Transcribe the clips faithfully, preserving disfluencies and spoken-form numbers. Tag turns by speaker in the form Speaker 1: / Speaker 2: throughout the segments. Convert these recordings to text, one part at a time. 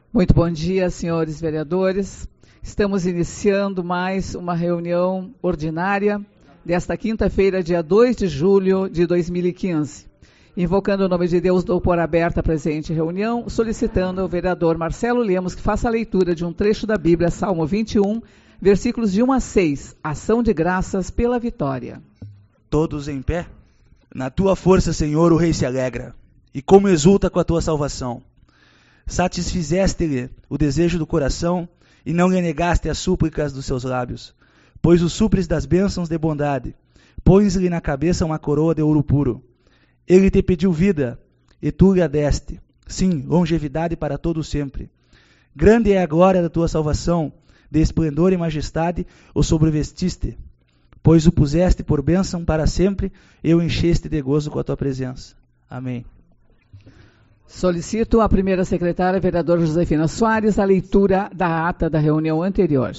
Speaker 1: Muito bom dia, senhores vereadores. Estamos iniciando mais uma reunião ordinária desta quinta-feira, dia dois de julho de dois mil e quinze. Invocando o nome de Deus, dou por aberta a presente reunião, solicitando ao vereador Marcelo Lemos que faça a leitura de um trecho da Bíblia, Salmo vinte e um, versículos de um a seis, Ação de Graças pela Vitória.
Speaker 2: Todos em pé? Na tua força, Senhor, o rei se alegra, e como exulta com a tua salvação. Satisfizeste-lhe o desejo do coração e não lhe negaste as súplicas dos seus lábios, pois o supres das bênçãos de bondade, pões-lhe na cabeça uma coroa de ouro puro. Ele te pediu vida, e tu lhe a deste, sim, longevidade para todo sempre. Grande é a glória da tua salvação, de esplendor e majestade o sobrevestiste, pois o puseste por bênção para sempre e o encheste de gozo com a tua presença. Amém.
Speaker 1: Solicito à primeira secretária, vereadora Josefina Soares, a leitura da ata da reunião anterior.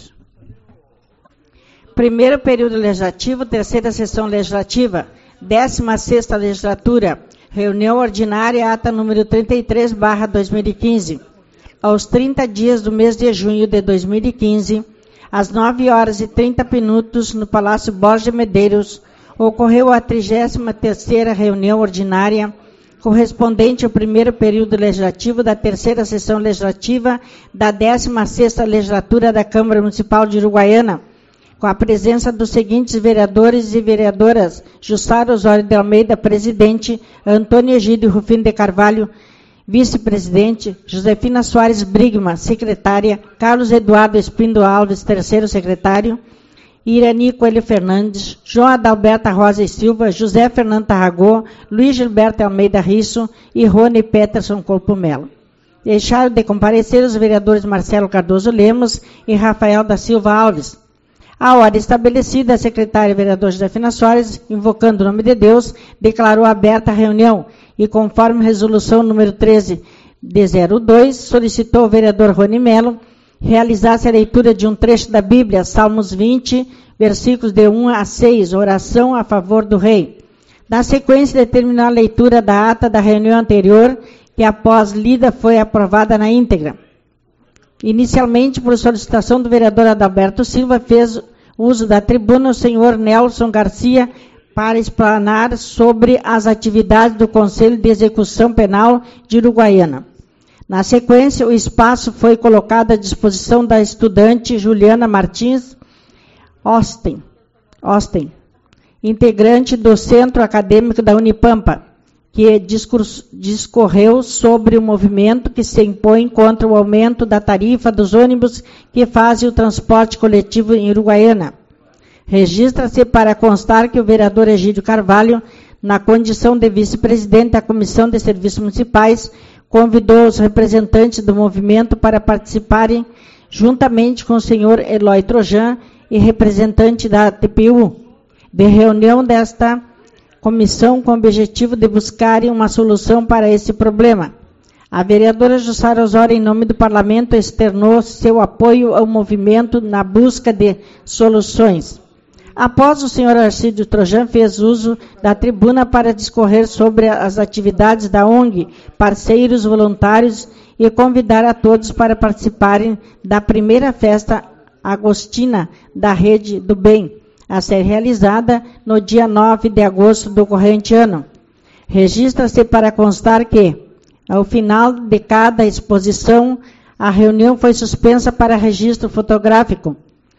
Speaker 3: Primeiro período legislativo, terceira sessão legislativa, décima sexta legislatura, reunião ordinária, ata número trinta e três, barra dois mil e quinze. Aos trinta dias do mês de junho de dois mil e quinze, às nove horas e trinta minutos, no Palácio Borges de Medeiros, ocorreu a trigésima terceira reunião ordinária, correspondente ao primeiro período legislativo da terceira sessão legislativa da décima sexta legislatura da Câmara Municipal de Uruguaiana, com a presença dos seguintes vereadores e vereadoras: Jussara Osório de Almeida, presidente; Antônio Egídio Rufino de Carvalho, vice-presidente; Josefina Soares Brigma, secretária; Carlos Eduardo Espindo Alves, terceiro secretário; Irani Coelho Fernandes, João Adalberto Rosa e Silva, José Fernando Tarragó, Luiz Gilberto Almeida Risso e Rony Peterson Corpo Melo. Deixaram de comparecer os vereadores Marcelo Cardoso Lemos e Rafael da Silva Alves. A hora estabelecida, a secretária vereadora Josefina Soares, invocando o nome de Deus, declarou aberta a reunião e, conforme resolução número treze de zero dois, solicitou ao vereador Rony Melo realizasse a leitura de um trecho da Bíblia, Salmos vinte, versículos de um a seis, oração a favor do rei. Na sequência, determinou a leitura da ata da reunião anterior, que após lida foi aprovada na íntegra. Inicialmente, por solicitação do vereador Adalberto Silva, fez uso da tribuna o senhor Nelson Garcia para explanar sobre as atividades do Conselho de Execução Penal de Uruguaiana. Na sequência, o espaço foi colocado à disposição da estudante Juliana Martins Osten, Osten, integrante do Centro Acadêmico da Unipampa, que discorreu sobre o movimento que se impõe contra o aumento da tarifa dos ônibus que fazem o transporte coletivo em Uruguaiana. Registra-se para constar que o vereador Egídio Carvalho, na condição de vice-presidente da Comissão de Serviços Municipais, convidou os representantes do movimento para participarem, juntamente com o senhor Eloy Trojan e representante da T P U, de reunião desta comissão com o objetivo de buscarem uma solução para esse problema. A vereadora Jussara Osório, em nome do Parlamento, externou seu apoio ao movimento na busca de soluções. Após, o senhor Arcídio Trojan fez uso da tribuna para discorrer sobre as atividades da O N G, parceiros voluntários, e convidar a todos para participarem da primeira festa agostina da Rede do Bem, a ser realizada no dia nove de agosto do corrente ano. Registra-se para constar que, ao final de cada exposição, a reunião foi suspensa para registro fotográfico.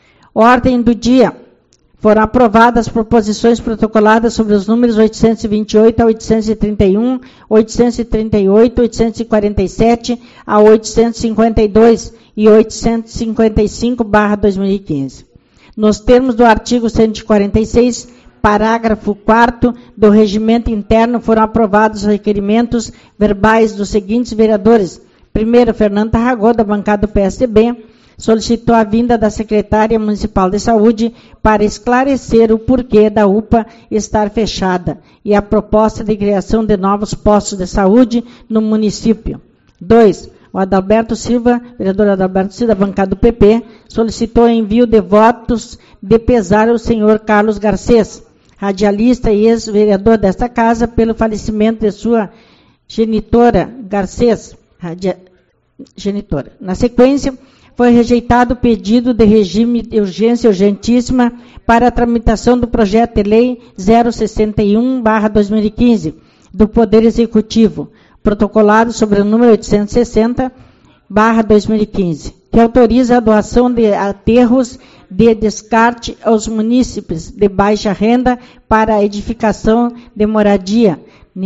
Speaker 3: Ordem do dia. Foram aprovadas as proposições protocoladas sobre os números oitocentos e vinte e oito a oitocentos e trinta e um, oitocentos e trinta e oito, oitocentos e quarenta e sete a oitocentos e cinquenta e dois e oitocentos e cinquenta e cinco barra dois mil e quinze. Nos termos do artigo cento e quarenta e seis, parágrafo quarto do Regimento Interno, foram aprovados os requerimentos verbais dos seguintes vereadores. Primeiro, Fernando Tarragó, da bancada do P S D B, solicitou a vinda da secretária municipal de saúde para esclarecer o porquê da U P A estar fechada e a proposta de criação de novos postos de saúde no município. Dois, o Adalberto Silva, vereador Adalberto Silva, da bancada do P P, solicitou envio de votos de pesar ao senhor Carlos Garcês, radialista e ex-vereador desta casa, pelo falecimento de sua genitora, Garcês, radia, genitora. Na sequência, foi rejeitado o pedido de regime de urgência urgentíssima para a tramitação do projeto de lei zero sessenta e um barra dois mil e quinze do Poder Executivo, protocolado sobre o número oitocentos e sessenta barra dois mil e quinze, que autoriza a doação de aterros de descarte aos munícipes de baixa renda para a edificação de moradia,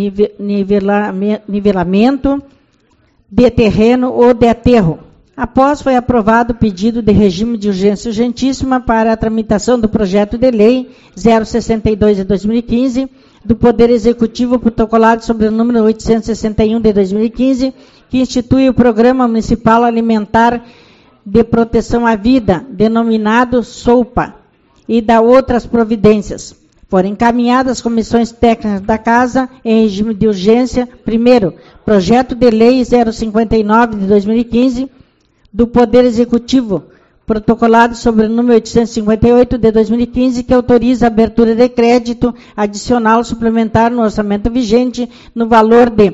Speaker 3: nivelamento de terreno ou de aterro. Após foi aprovado o pedido de regime de urgência urgentíssima para a tramitação do projeto de lei zero sessenta e dois de dois mil e quinze, do Poder Executivo protocolado sobre o número oitocentos e sessenta e um de dois mil e quinze, que institui o Programa Municipal Alimentar de Proteção à Vida, denominado SOUPA, e da outras providências. Foram encaminhadas às comissões técnicas da Casa em regime de urgência, primeiro, projeto de lei zero cinquenta e nove de dois mil e quinze, do Poder Executivo, protocolado sobre o número oitocentos e cinquenta e oito de dois mil e quinze, que autoriza a abertura de crédito adicional suplementar no orçamento vigente no valor de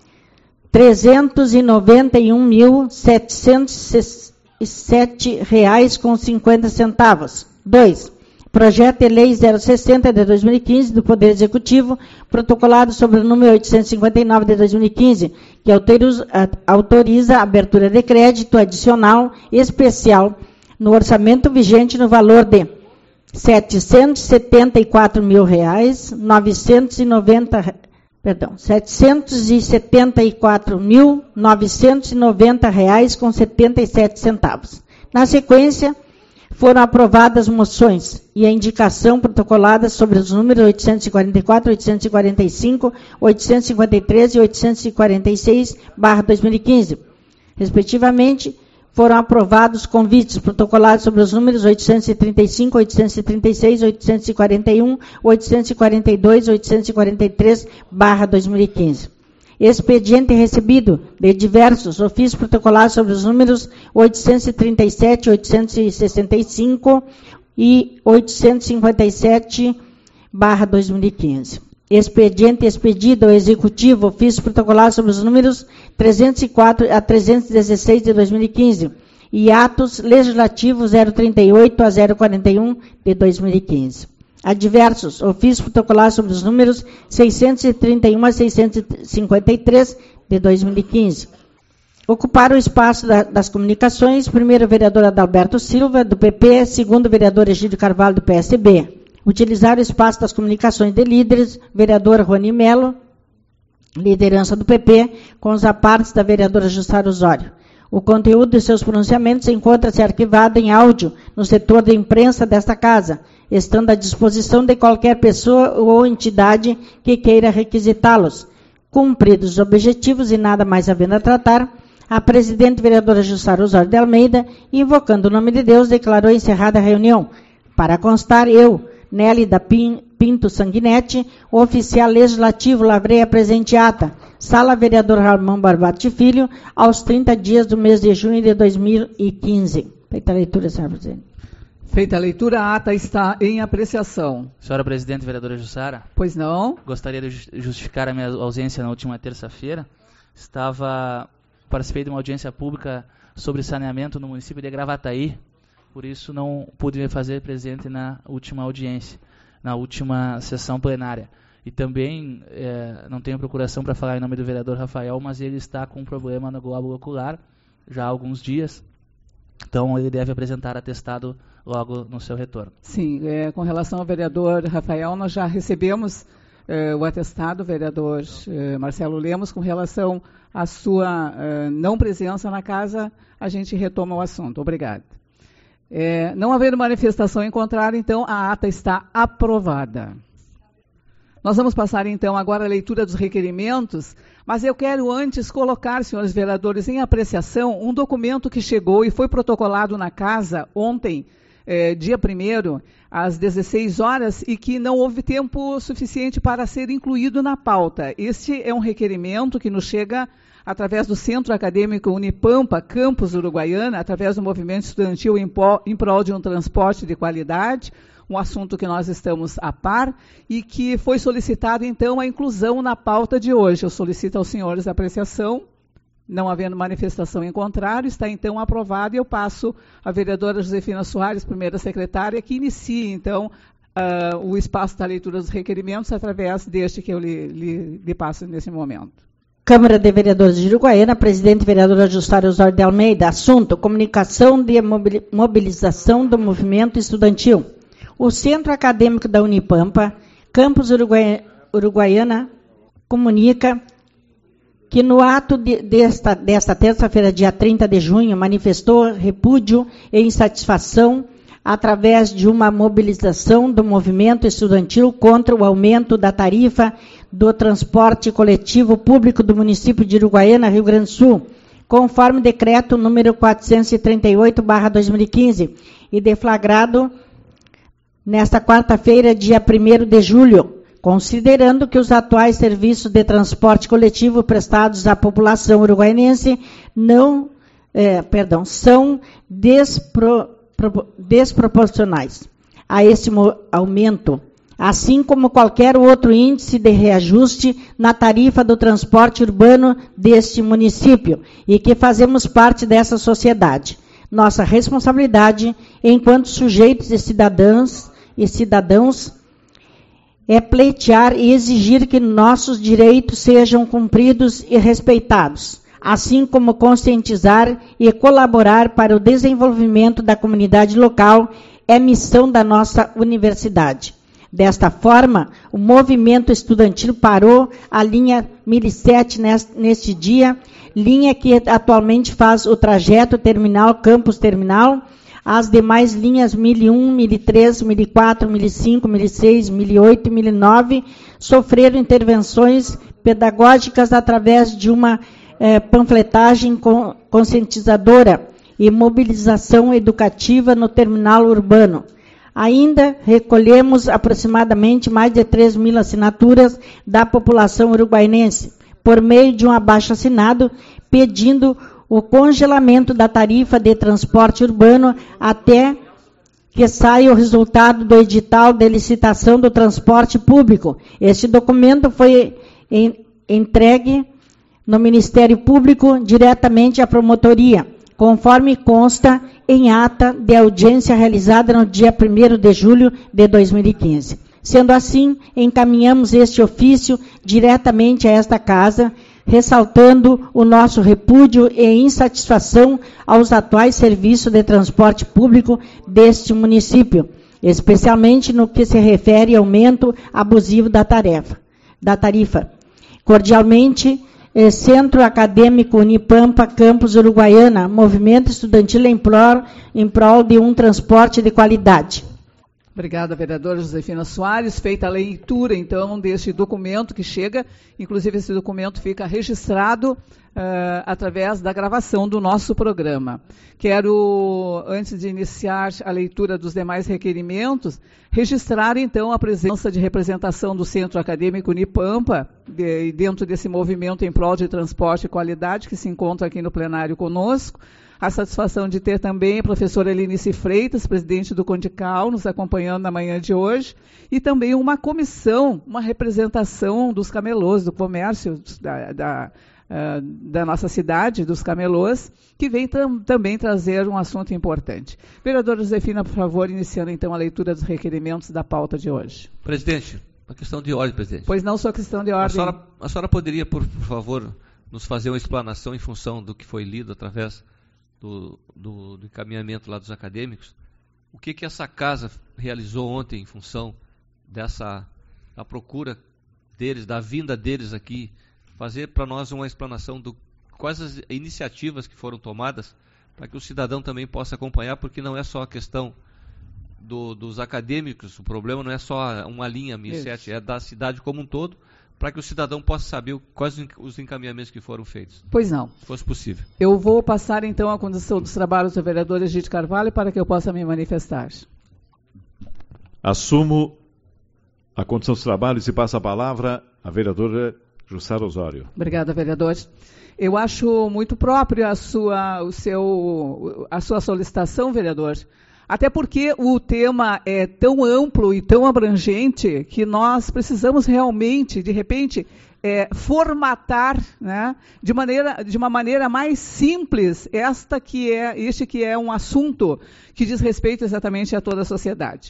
Speaker 3: trezentos e noventa e um mil, setecentos e sete reais com cinquenta centavos. dois. Projeto de lei zero sessenta de dois mil e quinze do Poder Executivo, protocolado sobre o número oitocentos e cinquenta e nove de dois mil e quinze, que autoriza, autoriza a abertura de crédito adicional especial no orçamento vigente no valor de setecentos e setenta e quatro mil reais, novecentos e noventa, perdão, setecentos e setenta e quatro mil, novecentos e noventa reais com setenta e sete centavos. Na sequência, foram aprovadas moções e a indicação protocolada sobre os números oitocentos e quarenta e quatro, oitocentos e quarenta e cinco, oitocentos e cinquenta e três e oitocentos e quarenta e seis barra dois mil e quinze. Respectivamente, foram aprovados convites protocolados sobre os números oitocentos e trinta e cinco, oitocentos e trinta e seis, oitocentos e quarenta e um, oitocentos e quarenta e dois, oitocentos e quarenta e três barra dois mil e quinze. Expediente recebido de diversos ofícios protocolados sobre os números oitocentos e trinta e sete, oitocentos e sessenta e cinco e oitocentos e cinquenta e sete barra dois mil e quinze. Expediente expedido ao Executivo, ofício protocolado sobre os números trezentos e quatro a trezentos e dezesseis de dois mil e quinze e atos legislativos zero trinta e oito a zero quarenta e um de dois mil e quinze. Adversos, ofício protocolar sobre os números seiscentos e trinta e um a seiscentos e cinquenta e três de dois mil e quinze. Ocuparam o espaço da, das comunicações, primeiro o vereador Adalberto Silva, do P P, segundo o vereador Egídio Carvalho, do P S B. Utilizaram o espaço das comunicações de líderes, vereador Rony Melo, liderança do P P, com os apartes da vereadora Jussara Osório. O conteúdo de seus pronunciamentos encontra-se arquivado em áudio no setor de imprensa desta casa, estando à disposição de qualquer pessoa ou entidade que queira requisitá-los. Cumpridos os objetivos e nada mais havendo a tratar, a presidente vereadora Jussara Osório de Almeida, invocando o nome de Deus, declarou encerrada a reunião. Para constar, eu, Nélida Pinto Sanguinetti, oficial legislativo, lavrei a presente ata. Sala vereador Ramon Barbati Filho, aos trinta dias do mês de junho de dois mil e quinze. Feita a leitura, senhora presidente.
Speaker 1: Feita a leitura, a ata está em apreciação.
Speaker 2: Senhora presidente, vereadora Jussara.
Speaker 1: Pois não.
Speaker 2: Gostaria de justificar a minha ausência na última terça-feira. Estava, participei de uma audiência pública sobre saneamento no município de Gravataí. Por isso não pude me fazer presente na última audiência, na última sessão plenária. E também é, não tenho procuração para falar em nome do vereador Rafael, mas ele está com um problema no globo ocular já há alguns dias. Então ele deve apresentar atestado logo no seu retorno.
Speaker 1: Sim, é, com relação ao vereador Rafael, nós já recebemos é, o atestado, vereador é, Marcelo Lemos, com relação à sua é, não presença na casa, a gente retoma o assunto. Obrigado. É, não havendo manifestação em contrário, então a ata está aprovada. Nós vamos passar então agora a leitura dos requerimentos, mas eu quero antes colocar, senhores vereadores, em apreciação um documento que chegou e foi protocolado na casa ontem, eh, dia primeiro, às dezesseis horas, e que não houve tempo suficiente para ser incluído na pauta. Este é um requerimento que nos chega através do Centro Acadêmico Unipampa, Campus Uruguaiana, através do movimento estudantil em, po, em prol de um transporte de qualidade, um assunto que nós estamos a par e que foi solicitado, então, a inclusão na pauta de hoje. Eu solicito aos senhores a apreciação. Não havendo manifestação em contrário, está então aprovado e eu passo à vereadora Josefina Soares, primeira secretária, que inicie então uh, o espaço da leitura dos requerimentos através deste que eu lhe, lhe, lhe passo nesse momento.
Speaker 3: Câmara de Vereadores de Uruguaiana, presidente vereadora Justário Osório de Almeida. Assunto: comunicação de mobilização do movimento estudantil. O Centro Acadêmico da Unipampa, Campus Uruguai, Uruguaiana, comunica que no ato de, desta, desta terça-feira, dia trinta de junho, manifestou repúdio e insatisfação através de uma mobilização do movimento estudantil contra o aumento da tarifa do transporte coletivo público do município de Uruguaiana, Rio Grande do Sul, conforme decreto número quatrocentos e trinta e oito barra dois mil e quinze, e deflagrado nesta quarta-feira, dia primeiro de julho, considerando que os atuais serviços de transporte coletivo prestados à população uruguaianense não, é, perdão, são despro, pro, desproporcionais a esse aumento, assim como qualquer outro índice de reajuste na tarifa do transporte urbano deste município, e que fazemos parte dessa sociedade. Nossa responsabilidade, enquanto sujeitos e cidadãs e cidadãos, é pleitear e exigir que nossos direitos sejam cumpridos e respeitados, assim como conscientizar e colaborar para o desenvolvimento da comunidade local é missão da nossa universidade. Desta forma, o movimento estudantil parou a linha mil e sete neste dia, linha que atualmente faz o trajeto terminal, campus terminal. As demais linhas mil e um, mil e três, mil e quatro, mil e cinco, mil e seis, mil e oito e mil e nove sofreram intervenções pedagógicas através de uma eh, panfletagem conscientizadora e mobilização educativa no terminal urbano. Ainda recolhemos aproximadamente mais de três mil assinaturas da população uruguaiense, por meio de um abaixo-assinado pedindo o congelamento da tarifa de transporte urbano até que saia o resultado do edital de licitação do transporte público. Este documento foi em, entregue no Ministério Público diretamente à promotoria, conforme consta em ata de audiência realizada no dia primeiro de julho de dois mil e quinze. Sendo assim, encaminhamos este ofício diretamente a esta casa, ressaltando o nosso repúdio e insatisfação aos atuais serviços de transporte público deste município, especialmente no que se refere ao aumento abusivo da tarefa, da tarifa. Cordialmente, eh, Centro Acadêmico Unipampa, Campus Uruguaiana, movimento estudantil em prol, em prol de um transporte de qualidade.
Speaker 1: Obrigada, vereadora Josefina Soares. Feita a leitura, então, deste documento que chega, inclusive esse documento fica registrado uh, através da gravação do nosso programa. Quero, antes de iniciar a leitura dos demais requerimentos, registrar, então, a presença de representação do Centro Acadêmico Unipampa, de, dentro desse movimento em prol de transporte e qualidade, que se encontra aqui no plenário conosco. A satisfação de ter também a professora Elinice Freitas, presidente do Condical, nos acompanhando na manhã de hoje, e também uma comissão, uma representação dos camelôs, do comércio da, da, uh, da nossa cidade, dos camelôs, que vem tam, também trazer um assunto importante. Vereadora Josefina, por favor, iniciando então a leitura dos requerimentos da pauta de hoje.
Speaker 4: Presidente, uma questão de ordem, presidente.
Speaker 1: Pois não, só questão de ordem.
Speaker 4: A senhora, a senhora poderia, por, por favor, nos fazer uma explanação em função do que foi lido através Do, do, do encaminhamento lá dos acadêmicos, o que que essa casa realizou ontem em função dessa da procura deles, da vinda deles aqui, fazer para nós uma explanação do quais as iniciativas que foram tomadas para que o cidadão também possa acompanhar, porque não é só a questão do, dos acadêmicos, o problema não é só uma linha mil e sete, é da cidade como um todo, para que o cidadão possa saber quais os encaminhamentos que foram feitos.
Speaker 1: Pois não.
Speaker 4: Se fosse possível.
Speaker 1: Eu vou passar, então, a condução dos trabalhos do vereador Egídio Carvalho para que eu possa me manifestar.
Speaker 5: Assumo a condução dos trabalhos e passo a palavra à vereadora Jussara Osório.
Speaker 1: Obrigada, vereador. Eu acho muito próprio a sua, o seu, a sua solicitação, vereador, até porque o tema é tão amplo e tão abrangente que nós precisamos realmente, de repente, é, formatar, né, de, maneira, de uma maneira mais simples esta que é, este que é um assunto que diz respeito exatamente a toda a sociedade.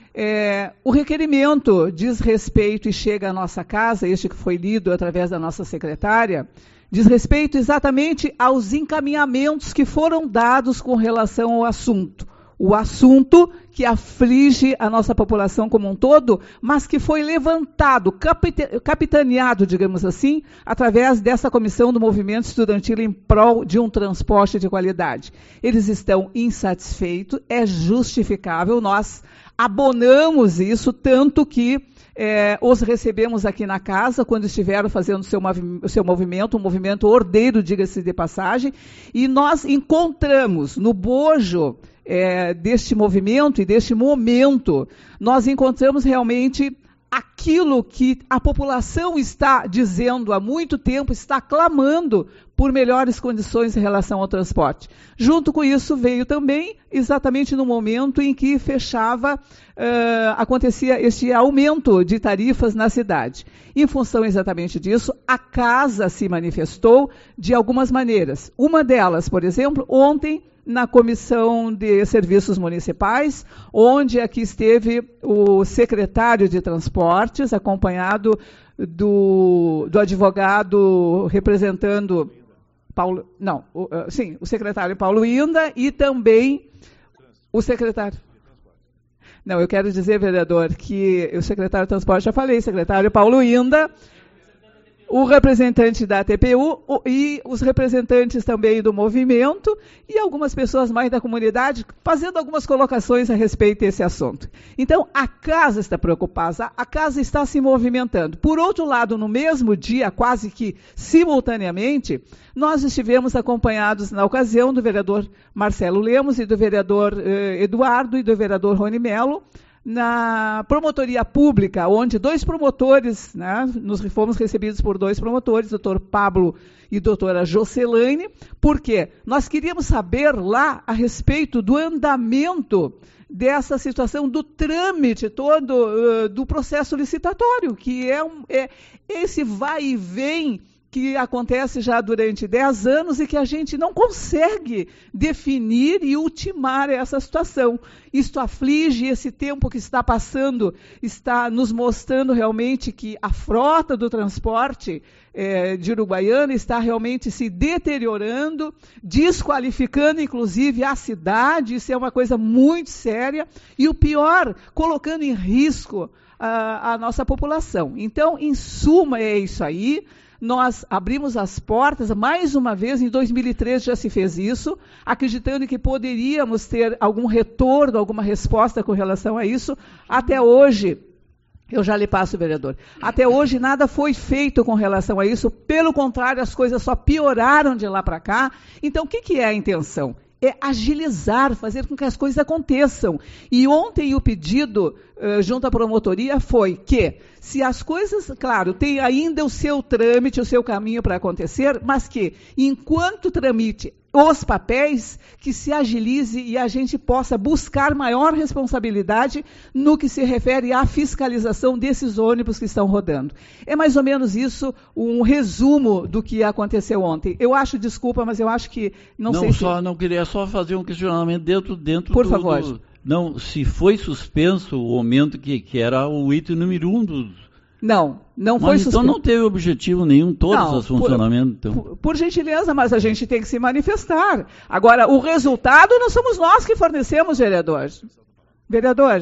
Speaker 1: É, o requerimento diz respeito e chega à nossa casa, este que foi lido através da nossa secretária, diz respeito exatamente aos encaminhamentos que foram dados com relação ao assunto. O assunto que aflige a nossa população como um todo, mas que foi levantado, capitaneado, digamos assim, através dessa comissão do movimento estudantil em prol de um transporte de qualidade. Eles estão insatisfeitos, é justificável, nós abonamos isso, tanto que É, os recebemos aqui na casa, quando estiveram fazendo o seu, o seu movimento, um movimento ordeiro, diga-se de passagem, e nós encontramos no bojo é, deste movimento e deste momento, nós encontramos realmente aquilo que a população está dizendo há muito tempo, está clamando por melhores condições em relação ao transporte. Junto com isso veio também, exatamente no momento em que fechava, uh, acontecia este aumento de tarifas na cidade. Em função exatamente disso, a casa se manifestou de algumas maneiras. Uma delas, por exemplo, ontem, na Comissão de Serviços Municipais, onde aqui esteve o secretário de Transportes, acompanhado do, do advogado representando Paulo, não, o, uh, sim, o secretário Paulo Inda e também o secretário. Não, eu quero dizer, vereador, que o secretário de Transporte, já falei, secretário Paulo Inda, o representante da T P U o, e os representantes também do movimento e algumas pessoas mais da comunidade fazendo algumas colocações a respeito desse assunto. Então, a casa está preocupada, a casa está se movimentando. Por outro lado, no mesmo dia, quase que simultaneamente, nós estivemos acompanhados na ocasião do vereador Marcelo Lemos e do vereador eh, Eduardo e do vereador Rony Melo, na promotoria pública, onde dois promotores, né, nos fomos recebidos por dois promotores, doutor Pablo e doutora Jocelaine, porque nós queríamos saber lá a respeito do andamento dessa situação, do trâmite todo uh, do processo licitatório, que é, um, é esse vai e vem que acontece já durante dez anos e que a gente não consegue definir e ultimar essa situação. Isto aflige, esse tempo que está passando está nos mostrando realmente que a frota do transporte eh, de Uruguaiana está realmente se deteriorando, desqualificando inclusive a cidade, isso é uma coisa muito séria, e o pior, colocando em risco a, a nossa população. Então, em suma, é isso aí. Nós abrimos as portas, mais uma vez, em dois mil e treze já se fez isso, acreditando que poderíamos ter algum retorno, alguma resposta com relação a isso. Até hoje, eu já lhe passo, vereador, até hoje nada foi feito com relação a isso, pelo contrário, as coisas só pioraram de lá para cá. Então, o que, que é a intenção? É agilizar, fazer com que as coisas aconteçam. E ontem o pedido uh, junto à promotoria foi que, se as coisas, claro, tem ainda o seu trâmite, o seu caminho para acontecer, mas que, enquanto tramite os papéis, que se agilize e a gente possa buscar maior responsabilidade no que se refere à fiscalização desses ônibus que estão rodando. É mais ou menos isso, um resumo do que aconteceu ontem. Eu acho, desculpa, mas eu acho que, não,
Speaker 6: não
Speaker 1: sei
Speaker 6: só,
Speaker 1: se...
Speaker 6: Não queria só fazer um questionamento dentro, dentro
Speaker 1: Por
Speaker 6: do...
Speaker 1: favor.
Speaker 6: Do, não, se foi suspenso o aumento que, que era o item número um dos...
Speaker 1: Não, não
Speaker 6: mas
Speaker 1: foi
Speaker 6: então
Speaker 1: suspenso.
Speaker 6: não teve objetivo nenhum, todos
Speaker 1: Não,
Speaker 6: os funcionamentos.
Speaker 1: Por,
Speaker 6: então.
Speaker 1: por, por gentileza, mas a gente tem que se manifestar. Agora, o resultado não somos nós que fornecemos, vereador. Vereador.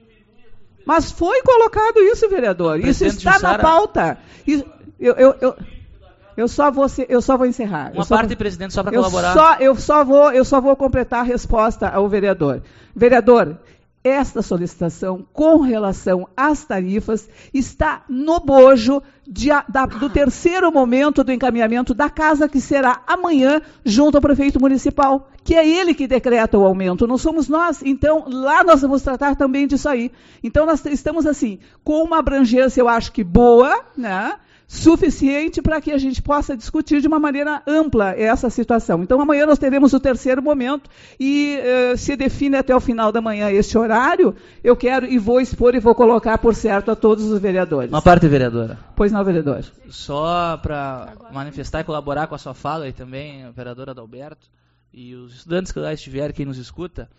Speaker 1: Mas foi colocado isso, vereador. Isso está
Speaker 7: Jussara,
Speaker 1: na pauta. Isso, eu, eu, eu, eu, só vou, eu só vou encerrar.
Speaker 7: Uma
Speaker 1: eu só
Speaker 7: parte,
Speaker 1: vou,
Speaker 7: presidente, só para
Speaker 1: eu
Speaker 7: colaborar.
Speaker 1: Só, eu, só vou, eu só vou completar a resposta ao vereador. Vereador, esta solicitação com relação às tarifas está no bojo de, da, do terceiro momento do encaminhamento da casa, que será amanhã, junto ao prefeito municipal, que é ele que decreta o aumento, não somos nós. Então, lá nós vamos tratar também disso aí. Então, nós estamos, assim, com uma abrangência, eu acho que boa, né? suficiente para que a gente possa discutir de uma maneira ampla essa situação. Então, amanhã nós teremos o terceiro momento e eh, se define até o final da manhã este horário. Eu quero e vou expor e vou colocar por certo a todos os vereadores.
Speaker 7: Uma parte, vereadora.
Speaker 1: Pois não, vereador.
Speaker 7: Só para manifestar e colaborar com a sua fala e também a vereadora Adalberto e os estudantes que lá estiverem, quem nos escuta,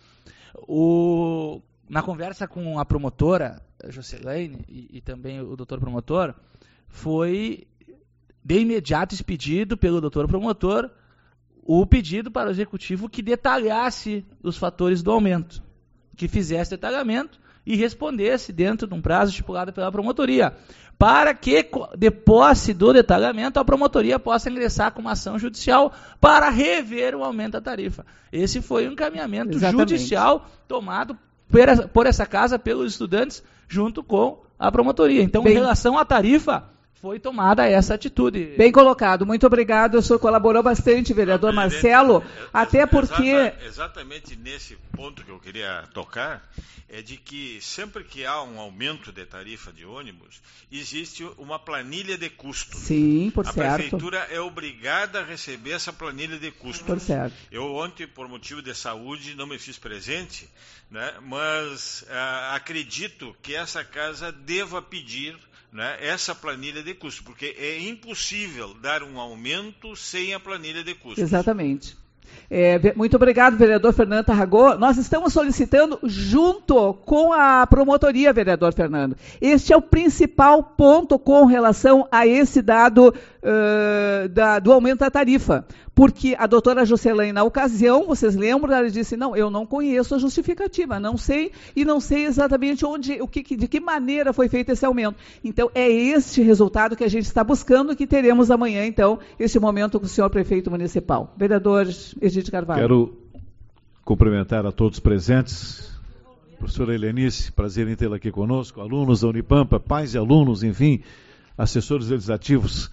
Speaker 7: o, na conversa com a promotora, a Jocelaine, e, e também o doutor promotor, foi de imediato expedido pelo doutor promotor o pedido para o executivo que detalhasse os fatores do aumento, que fizesse detalhamento e respondesse dentro de um prazo estipulado pela promotoria, para que, de posse do detalhamento, a promotoria possa ingressar com uma ação judicial para rever o aumento da tarifa. Esse foi um encaminhamento Exatamente. judicial tomado por essa, por essa casa, pelos estudantes, junto com a promotoria. Então, Bem... em relação à tarifa, foi tomada essa atitude.
Speaker 1: Bem colocado. Muito obrigado. O senhor colaborou bastante, vereador Marcelo, até porque...
Speaker 8: Exata, exatamente nesse ponto que eu queria tocar, é de que sempre que há um aumento de tarifa de ônibus, existe uma planilha de custos.
Speaker 1: Sim, por
Speaker 8: a
Speaker 1: certo.
Speaker 8: A prefeitura é obrigada a receber essa planilha de custos.
Speaker 1: Por certo.
Speaker 8: Eu ontem, por motivo de saúde, não me fiz presente, né, mas ah, acredito que essa casa deva pedir, né, essa planilha de custos, porque é impossível dar um aumento sem a planilha de custos.
Speaker 1: Exatamente. É, muito obrigado, vereador Fernando Tarragó. Nós estamos solicitando junto com a promotoria, vereador Fernando. Este é o principal ponto com relação a esse dado uh, da, do aumento da tarifa. Porque a doutora Jocelaine, na ocasião, vocês lembram, ela disse, não, eu não conheço a justificativa, não sei, e não sei exatamente onde, o que, de que maneira foi feito esse aumento. Então, é este resultado que a gente está buscando, que teremos amanhã, então, esse momento com o senhor prefeito municipal. Vereador Egídio Carvalho.
Speaker 5: Quero cumprimentar a todos presentes. Professora Helenice, prazer em tê-la aqui conosco, alunos da Unipampa, pais e alunos, enfim, assessores legislativos.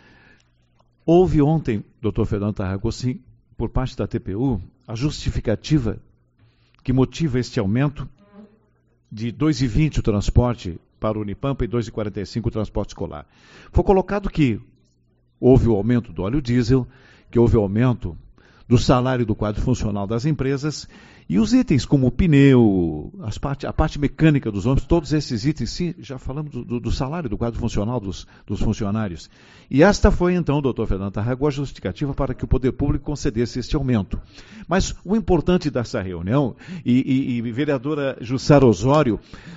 Speaker 5: Houve ontem, doutor Fernando Tarragó, sim, por parte da T P U, a justificativa que motiva este aumento de dois reais e vinte centavos o transporte para o Unipampa e dois reais e quarenta e cinco centavos o transporte escolar. Foi colocado que houve o aumento do óleo diesel, que houve o aumento do salário do quadro funcional das empresas e os itens como o pneu, as parte, a parte mecânica dos ônibus, todos esses itens, sim, já falamos do, do, do salário do quadro funcional dos, dos funcionários. E esta foi então, doutor Fernando Tarragó, a justificativa para que o poder público concedesse este aumento. Mas o importante dessa reunião, e, e, e vereadora Jussara Osório,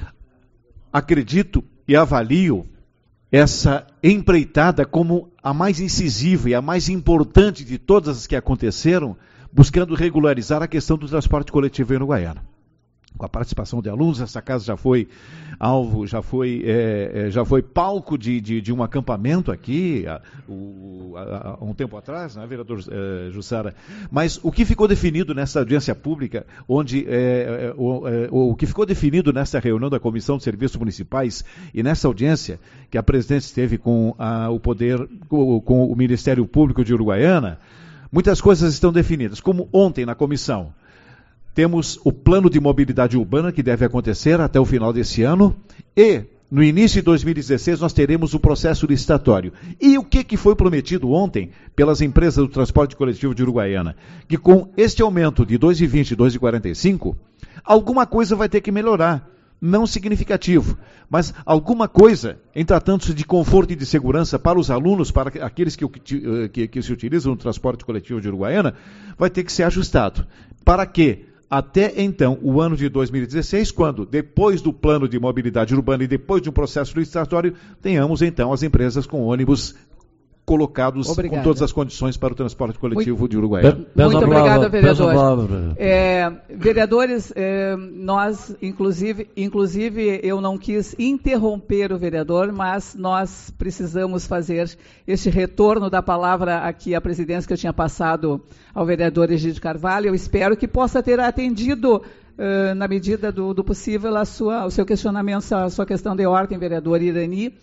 Speaker 5: acredito e avalio essa empreitada como a mais incisiva e a mais importante de todas as que aconteceram, buscando regularizar a questão do transporte coletivo em Uruguaiana. Com a participação de alunos, essa casa já foi alvo, já foi, é, já foi palco de, de, de um acampamento aqui, há, há, há um tempo atrás, né, vereador é, Jussara? Mas o que ficou definido nessa audiência pública, onde é, é, o, é, o que ficou definido nessa reunião da Comissão de Serviços Municipais e nessa audiência que a presidente esteve com a, o poder, com, com o Ministério Público de Uruguaiana, muitas coisas estão definidas, como ontem na comissão. Temos o plano de mobilidade urbana que deve acontecer até o final desse ano e, no início de dois mil e dezesseis, nós teremos o processo licitatório. E o que, que foi prometido ontem pelas empresas do transporte coletivo de Uruguaiana? Que com este aumento de dois reais e vinte centavos e dois reais e quarenta e cinco centavos, alguma coisa vai ter que melhorar. Não significativo, mas alguma coisa, em tratando-se de conforto e de segurança para os alunos, para aqueles que, que, que, que se utilizam no transporte coletivo de Uruguaiana, vai ter que ser ajustado. Para quê? Até então, o ano de dois mil e dezesseis, quando, depois do plano de mobilidade urbana e depois de um processo licitatório, tenhamos então as empresas com ônibus colocados Obrigada. com todas as condições para o transporte coletivo Muito, de Uruguaiana.
Speaker 1: Muito obrigada, vereador. É, vereadores, é, nós, inclusive, inclusive, eu não quis interromper o vereador, mas nós precisamos fazer este retorno da palavra aqui à presidência que eu tinha passado ao vereador Egídio Carvalho. Eu espero que possa ter atendido, uh, na medida do, do possível, a sua, o seu questionamento, a sua questão de ordem, vereador Irani.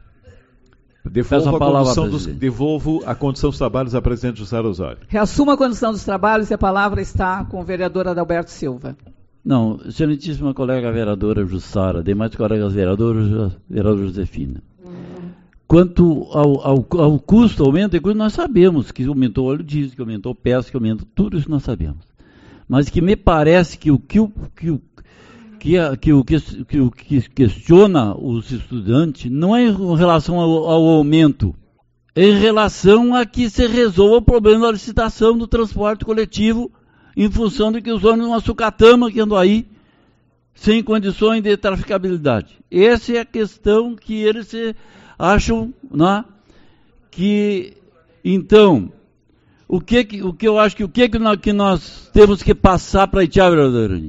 Speaker 5: Devolvo a, palavra, dos, devolvo a condição dos trabalhos à presidente Jussara Osório.
Speaker 1: Reassuma a condição dos trabalhos e a palavra está com o vereador Adalberto Silva.
Speaker 6: Não, excelentíssima colega vereadora Jussara, demais colegas vereadores, vereadora Josefina. quanto ao, ao, ao custo, aumento de custo, nós sabemos que aumentou o óleo diesel, que aumentou o peça, que aumentou tudo isso nós sabemos. Mas que me parece que o que o que o que, a, que, o, que, que, o que questiona os estudantes não é em relação ao, ao aumento, é em relação a que se resolva o problema da licitação do transporte coletivo, em função de que os ônibus uma sucatama que andam aí sem condições de traficabilidade. Essa é a questão que eles se acham, né, que, então, o que, o que eu acho que o que, que, nós, que nós temos que passar para a Itiá, vereadora?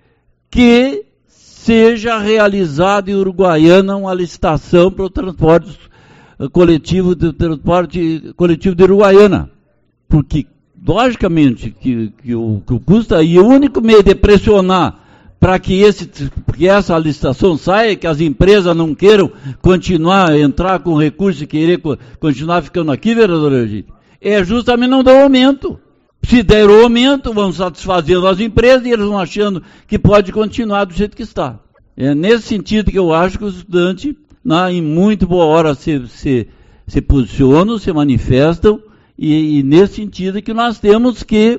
Speaker 6: Que seja realizada em Uruguaiana uma licitação para o transporte coletivo, do transporte coletivo de Uruguaiana. Porque, logicamente, que, que, o, que o custo, e o único meio de pressionar para que, esse, que essa licitação saia, que as empresas não queiram continuar a entrar com recursos e querer continuar ficando aqui, vereadora Egídio, é justamente não dar aumento. Se der o aumento, vão satisfazendo as empresas e eles vão achando que pode continuar do jeito que está. É nesse sentido que eu acho que os estudantes, na, em muito boa hora, se, se, se posicionam, se manifestam, e, e nesse sentido que nós temos que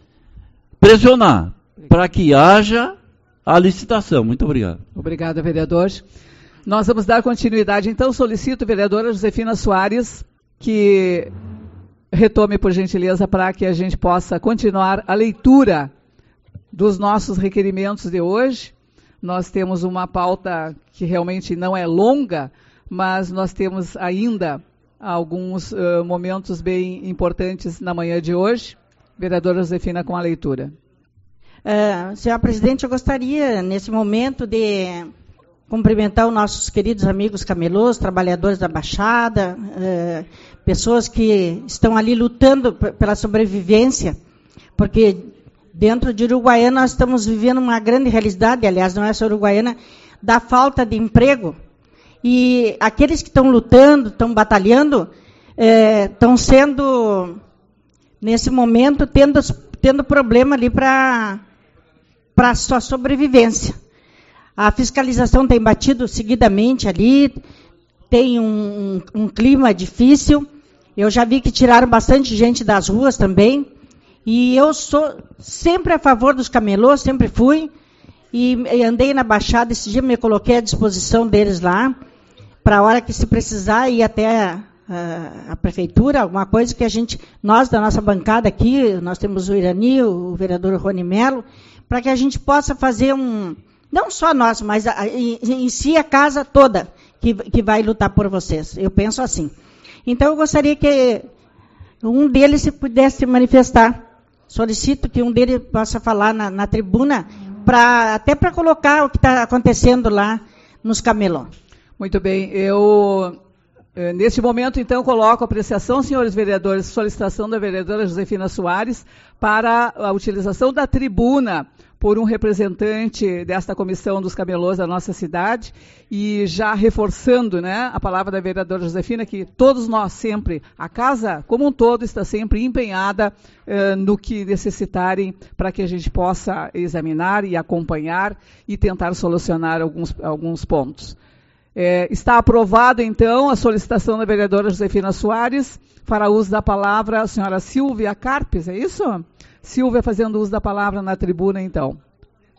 Speaker 6: pressionar para que haja a licitação. Muito obrigado.
Speaker 1: Obrigada, vereador. Nós vamos dar continuidade, então, solicito a vereadora Josefina Soares que retome, por gentileza, para que a gente possa continuar a leitura dos nossos requerimentos de hoje. Nós temos uma pauta que realmente não é longa, mas nós temos ainda alguns uh, momentos bem importantes na manhã de hoje. Vereadora Josefina, com a leitura.
Speaker 3: Uh, senhora Presidente, eu gostaria, nesse momento, de cumprimentar os nossos queridos amigos camelôs, trabalhadores da Baixada, uh, pessoas que estão ali lutando p- pela sobrevivência, porque dentro de Uruguaiana nós estamos vivendo uma grande realidade, aliás, não é só Uruguaiana, da falta de emprego. E aqueles que estão lutando, estão batalhando, eh, estão sendo, nesse momento, tendo, tendo problema ali para para a sua sobrevivência. A fiscalização tem batido seguidamente ali, tem um, um, um clima difícil. Eu já vi que tiraram bastante gente das ruas também. E eu sou sempre a favor dos camelôs, sempre fui. E, e andei na Baixada, esse dia me coloquei à disposição deles lá, para a hora que se precisar ir até a, a, a prefeitura, alguma coisa que a gente, nós da nossa bancada aqui, nós temos o Irani, o vereador Rony Melo, para que a gente possa fazer um, não só nós, mas a, em, em si a casa toda que, que vai lutar por vocês. Eu penso assim. Então, eu gostaria que um deles se pudesse manifestar. Solicito que um deles possa falar na, na tribuna, pra, até para colocar o que está acontecendo lá nos camelô.
Speaker 1: Muito bem. Eu, neste momento, então, coloco a apreciação, senhores vereadores, solicitação da vereadora Josefina Soares para a utilização da tribuna por um representante desta comissão dos camelôs da nossa cidade, e já reforçando, né, a palavra da vereadora Josefina, que todos nós sempre, a casa como um todo, está sempre empenhada eh, no que necessitarem para que a gente possa examinar e acompanhar e tentar solucionar alguns, alguns pontos. É, está aprovada, então, a solicitação da vereadora Josefina Soares. Fará uso da palavra a senhora Silvia Carpes, é isso? Silvia fazendo uso da palavra na tribuna, então.